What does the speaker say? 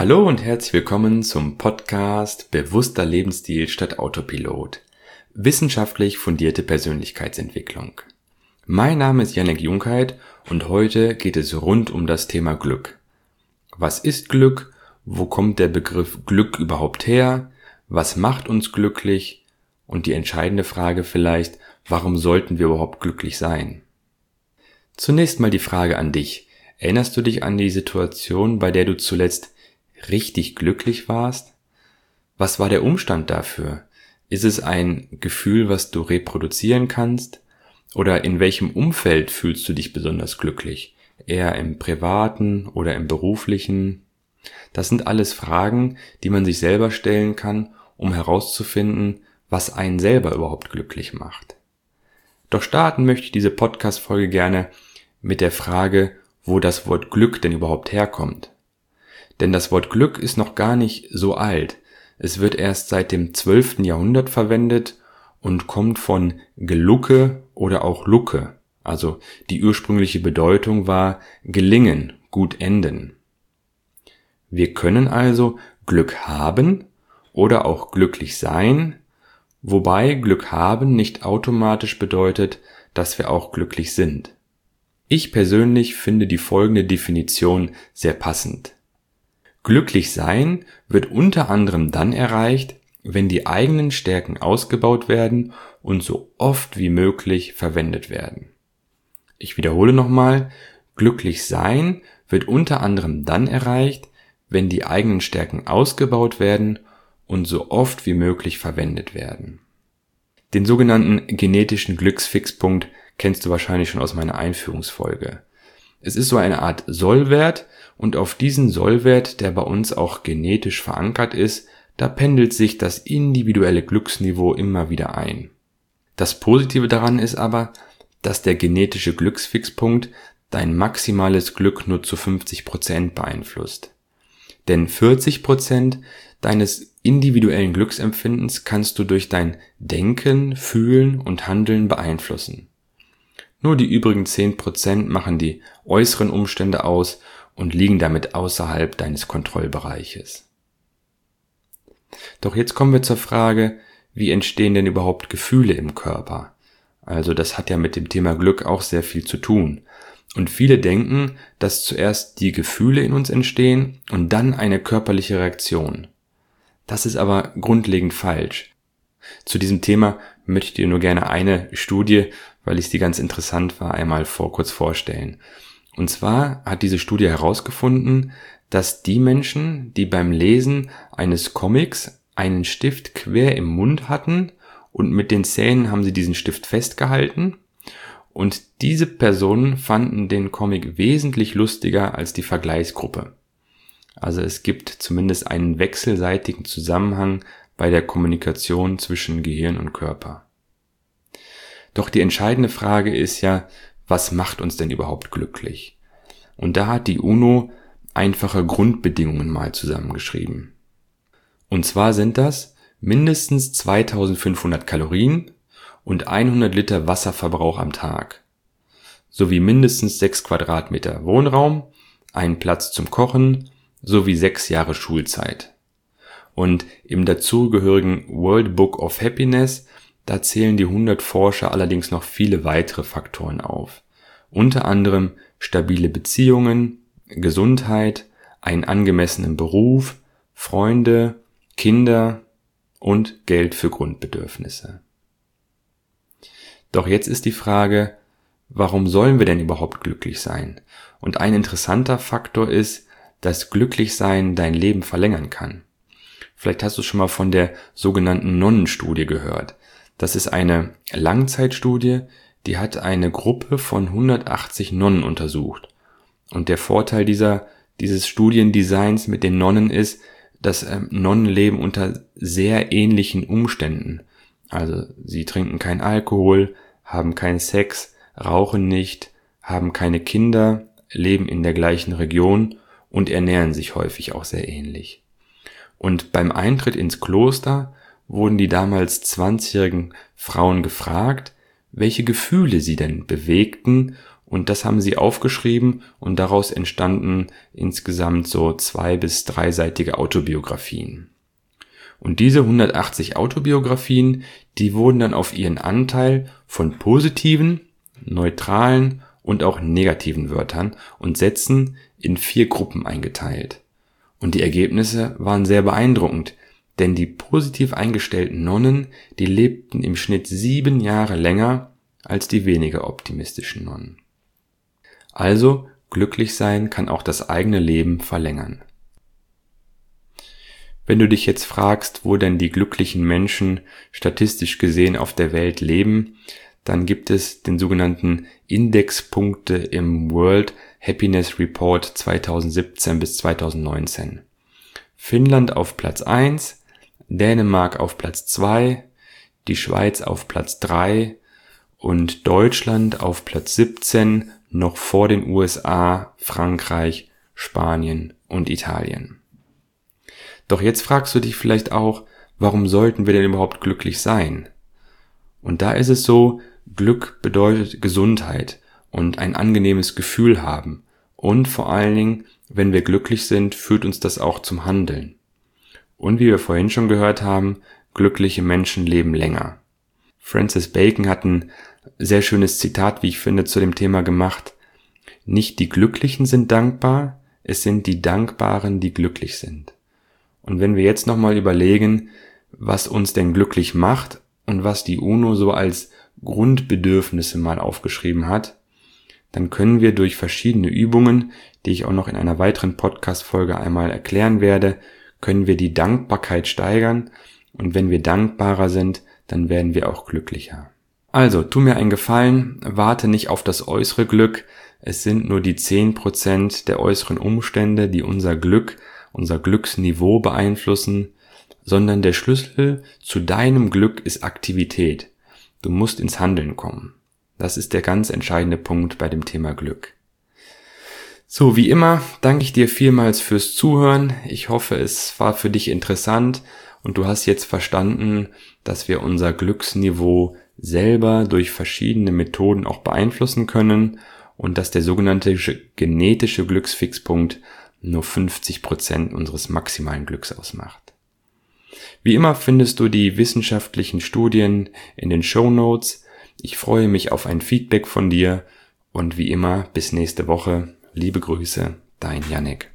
Hallo und herzlich willkommen zum Podcast Bewusster Lebensstil statt Autopilot. Wissenschaftlich fundierte Persönlichkeitsentwicklung. Mein Name ist Jannik Junkheit und heute geht es rund um das Thema Glück. Was ist Glück? Wo kommt der Begriff Glück überhaupt her? Was macht uns glücklich? Und die entscheidende Frage vielleicht, warum sollten wir überhaupt glücklich sein? Zunächst mal die Frage an dich. Erinnerst du dich an die Situation, bei der du zuletzt richtig glücklich warst? Was war der Umstand dafür? Ist es ein Gefühl, was du reproduzieren kannst? Oder in welchem Umfeld fühlst du dich besonders glücklich? Eher im privaten oder im beruflichen? Das sind alles Fragen, die man sich selber stellen kann, um herauszufinden, was einen selber überhaupt glücklich macht. Doch starten möchte ich diese Podcast-Folge gerne mit der Frage, wo das Wort Glück denn überhaupt herkommt. Denn das Wort Glück ist noch gar nicht so alt. Es wird erst seit dem 12. Jahrhundert verwendet und kommt von Gelucke oder auch Lucke. Also die ursprüngliche Bedeutung war gelingen, gut enden. Wir können also Glück haben oder auch glücklich sein, wobei Glück haben nicht automatisch bedeutet, dass wir auch glücklich sind. Ich persönlich finde die folgende Definition sehr passend. Glücklich sein wird unter anderem dann erreicht, wenn die eigenen Stärken ausgebaut werden und so oft wie möglich verwendet werden. Ich wiederhole nochmal, glücklich sein wird unter anderem dann erreicht, wenn die eigenen Stärken ausgebaut werden und so oft wie möglich verwendet werden. Den sogenannten genetischen Glücksfixpunkt kennst du wahrscheinlich schon aus meiner Einführungsfolge. Es ist so eine Art Sollwert und auf diesen Sollwert, der bei uns auch genetisch verankert ist, da pendelt sich das individuelle Glücksniveau immer wieder ein. Das Positive daran ist aber, dass der genetische Glücksfixpunkt dein maximales Glück nur zu 50% beeinflusst. Denn 40% deines individuellen Glücksempfindens kannst du durch dein Denken, Fühlen und Handeln beeinflussen. Nur die übrigen 10% machen die äußeren Umstände aus und liegen damit außerhalb deines Kontrollbereiches. Doch jetzt kommen wir zur Frage, wie entstehen denn überhaupt Gefühle im Körper? Also das hat ja mit dem Thema Glück auch sehr viel zu tun. Und viele denken, dass zuerst die Gefühle in uns entstehen und dann eine körperliche Reaktion. Das ist aber grundlegend falsch. Zu diesem Thema möchte ich dir nur gerne eine Studie, weil ich sie ganz interessant war, einmal kurz vorstellen. Und zwar hat diese Studie herausgefunden, dass die Menschen, die beim Lesen eines Comics einen Stift quer im Mund hatten und mit den Zähnen haben sie diesen Stift festgehalten, und diese Personen fanden den Comic wesentlich lustiger als die Vergleichsgruppe. Also es gibt zumindest einen wechselseitigen Zusammenhang bei der Kommunikation zwischen Gehirn und Körper. Doch die entscheidende Frage ist ja, was macht uns denn überhaupt glücklich? Und da hat die UNO einfache Grundbedingungen mal zusammengeschrieben. Und zwar sind das mindestens 2500 Kalorien und 100 Liter Wasserverbrauch am Tag, sowie mindestens 6 Quadratmeter Wohnraum, einen Platz zum Kochen sowie 6 Jahre Schulzeit. Und im dazugehörigen World Book of Happiness, da zählen die 100 Forscher allerdings noch viele weitere Faktoren auf. Unter anderem stabile Beziehungen, Gesundheit, einen angemessenen Beruf, Freunde, Kinder und Geld für Grundbedürfnisse. Doch jetzt ist die Frage, warum sollen wir denn überhaupt glücklich sein? Und ein interessanter Faktor ist, dass Glücklichsein dein Leben verlängern kann. Vielleicht hast du schon mal von der sogenannten Nonnenstudie gehört. Das ist eine Langzeitstudie, die hat eine Gruppe von 180 Nonnen untersucht. Und der Vorteil dieses Studiendesigns mit den Nonnen ist, dass Nonnen leben unter sehr ähnlichen Umständen. Also sie trinken keinen Alkohol, haben keinen Sex, rauchen nicht, haben keine Kinder, leben in der gleichen Region und ernähren sich häufig auch sehr ähnlich. Und beim Eintritt ins Kloster wurden die damals 20-jährigen Frauen gefragt, welche Gefühle sie denn bewegten und das haben sie aufgeschrieben und daraus entstanden insgesamt so 2- bis 3-seitige Autobiografien. Und diese 180 Autobiografien, die wurden dann auf ihren Anteil von positiven, neutralen und auch negativen Wörtern und Sätzen in 4 Gruppen eingeteilt. Und die Ergebnisse waren sehr beeindruckend, denn die positiv eingestellten Nonnen, die lebten im Schnitt 7 Jahre länger als die weniger optimistischen Nonnen. Also, glücklich sein kann auch das eigene Leben verlängern. Wenn du dich jetzt fragst, wo denn die glücklichen Menschen statistisch gesehen auf der Welt leben, dann gibt es den sogenannten Indexpunkte im World Happiness Report 2017 bis 2019. Finnland auf Platz 1, Dänemark auf Platz 2, die Schweiz auf Platz 3 und Deutschland auf Platz 17, noch vor den USA, Frankreich, Spanien und Italien. Doch jetzt fragst du dich vielleicht auch, warum sollten wir denn überhaupt glücklich sein? Und da ist es so, Glück bedeutet Gesundheit und ein angenehmes Gefühl haben. Und vor allen Dingen, wenn wir glücklich sind, führt uns das auch zum Handeln. Und wie wir vorhin schon gehört haben, glückliche Menschen leben länger. Francis Bacon hat ein sehr schönes Zitat, wie ich finde, zu dem Thema gemacht. Nicht die Glücklichen sind dankbar, es sind die Dankbaren, die glücklich sind. Und wenn wir jetzt nochmal überlegen, was uns denn glücklich macht und was die UNO so als Grundbedürfnisse mal aufgeschrieben hat, dann können wir durch verschiedene Übungen, die ich auch noch in einer weiteren Podcast-Folge einmal erklären werde, können wir die Dankbarkeit steigern und wenn wir dankbarer sind, dann werden wir auch glücklicher. Also, tu mir einen Gefallen, warte nicht auf das äußere Glück, es sind nur die 10% der äußeren Umstände, die unser Glück, unser Glücksniveau beeinflussen, sondern der Schlüssel zu deinem Glück ist Aktivität. Du musst ins Handeln kommen. Das ist der ganz entscheidende Punkt bei dem Thema Glück. So, wie immer danke ich dir vielmals fürs Zuhören. Ich hoffe, es war für dich interessant und du hast jetzt verstanden, dass wir unser Glücksniveau selber durch verschiedene Methoden auch beeinflussen können und dass der sogenannte genetische Glücksfixpunkt nur 50% unseres maximalen Glücks ausmacht. Wie immer findest du die wissenschaftlichen Studien in den Shownotes. Ich freue mich auf ein Feedback von dir und wie immer bis nächste Woche. Liebe Grüße, dein Yannick.